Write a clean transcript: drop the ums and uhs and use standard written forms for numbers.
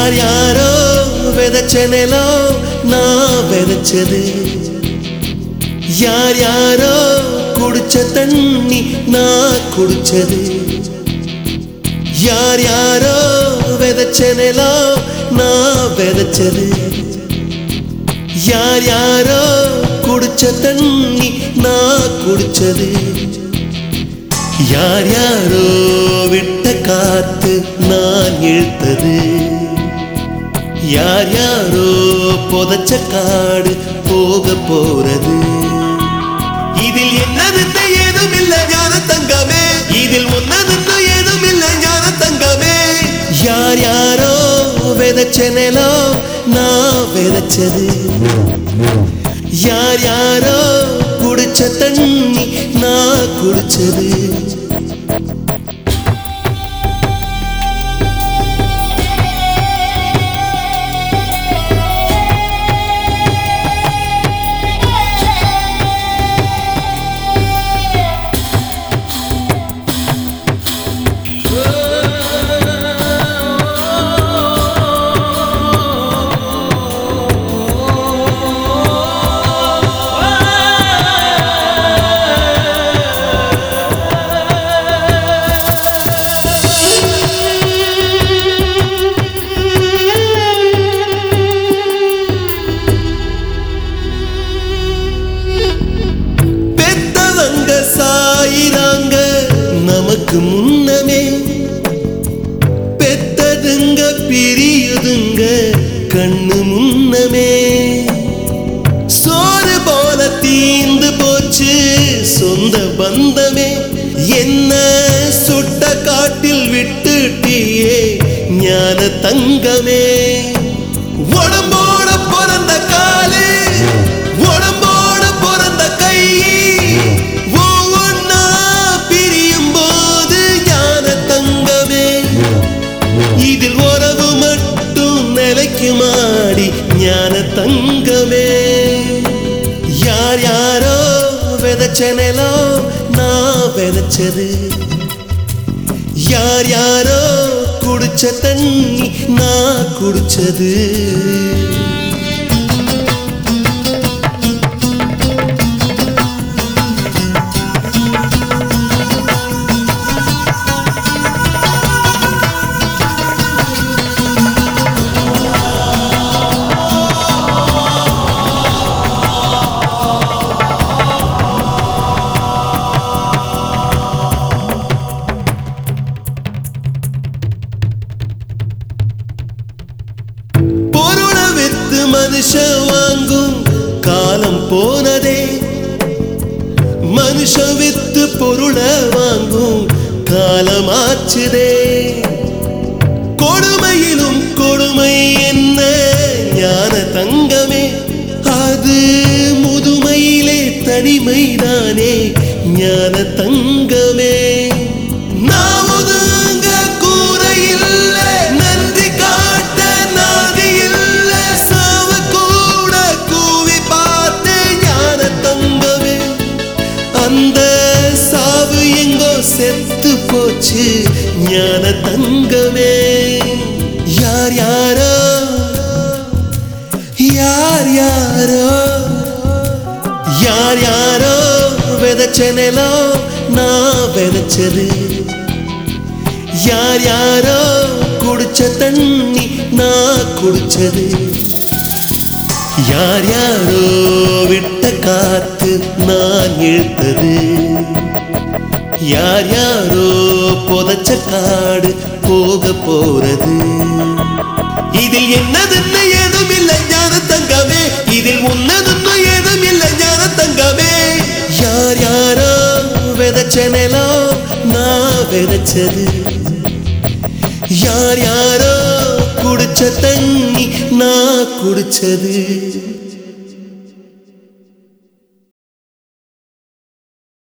யார் யாரோ விதைச்ச நிலம் நான் விதைச்சது, யார் யாரோ குடிச்ச தண்ணி நான் குடிச்சது, யார் யாரோ விதைச்ச நிலம் நான் விதைச்சது, யார் யாரோ குடிச்ச தண்ணி நான் குடிச்சது, யார் யாரோ விட்ட காத்து நான் இழுத்தது, யார் யாரோ புதைச்ச காடு போக போறது. இதில் என்னதுன்னு ஏதும் இல்ல ஞான தங்கமே, இதில் ஒன்னதுன்னு ஏதும் இல்ல ஞான தங்கமே. யார் யாரோ விதைச்ச நிலம் நான் விதைச்சது, யார் யாரோ குடிச்ச தண்ணி நான் குடிச்சது. நமக்கு முன்னமே பெத்ததுங்க பிரியுதுங்க கண்ணு முன்னமே, சோறு போல தீந்து போச்சு சொந்த பந்தமே, என்ன சுட்ட காட்டில் விட்டுட்டியே ஞான தங்கமே. உடம்போட பிறந்த காலே உடம்போட பிறந்த கை இதில் உறவு மட்டும் நிலைக்குமாடி ஞான தங்கமே. யார் யாரோ விதைச்ச நிலம் நான் விதைச்சது, யார் யாரோ குடிச்ச தண்ணி நான் குடிச்சது. மனுஷன் வாங்கும் காலம் போனதே, மனுஷன் வித்து பொருளை வாங்கும் காலமாச்சுதே. கொடுமையிலும் கொடுமை என்ன ஞான தங்கமே, அது முதுமையிலே தனிமைதானே ஞான தங்கமே. நான் ஒதுங்க கூரை இல்ல நன்றி காட்ட நாதி இல்ல, சாவ கூட கூவி பார்த்து ஞான தங்கமே. அந்த சாவு எங்கோ செத்து போச்சு ஞான தங்கமே. யார் யாரோ யார் யாரோ யார் யாரோ விதைச்ச நிலம் நான் விதைச்சது, யார் யாரோ குடிச்ச தண்ணி நான் குடிச்சது, யார் யாரோ விட்ட காத்து நான் இழுத்தது, யார் யாரோ புதைச்ச காடு போக போறது. இதில் என்னதுன்னு ஏதும் இல்லை ஞான தங்கமே, இதில் ஒன்னதுன்னு ஏதும் இல்லை ஞான தங்கமே. யார் யாரோ விதைச்ச நிலம் நான் விதைச்சது, யார் யாரோ குடிச்ச தண்ணி நான் குடிச்சது.